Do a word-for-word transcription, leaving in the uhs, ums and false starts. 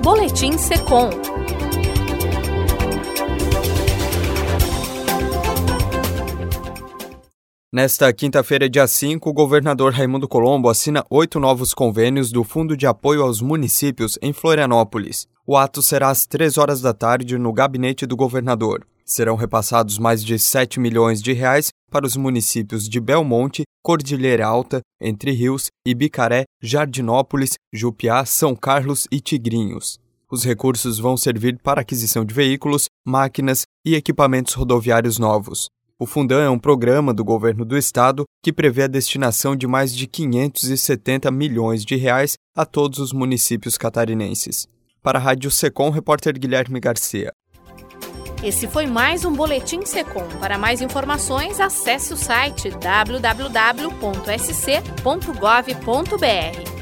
Boletim Secom. Nesta quinta-feira, dia cinco, o governador Raimundo Colombo assina oito novos convênios do Fundo de Apoio aos Municípios em Florianópolis. O ato será às três horas da tarde no gabinete do governador. Serão repassados mais de sete milhões de reais para os municípios de Belmonte, Cordilheira Alta, Entre Rios, Ibicaré, Jardinópolis, Jupiá, São Carlos e Tigrinhos. Os recursos vão servir para aquisição de veículos, máquinas e equipamentos rodoviários novos. O Fundam é um programa do governo do estado que prevê a destinação de mais de quinhentos e setenta milhões de reais a todos os municípios catarinenses. Para a Rádio Secom, repórter Guilherme Garcia. Esse foi mais um Boletim Secom. Para mais informações, acesse o site w w w ponto s c ponto gov ponto b r.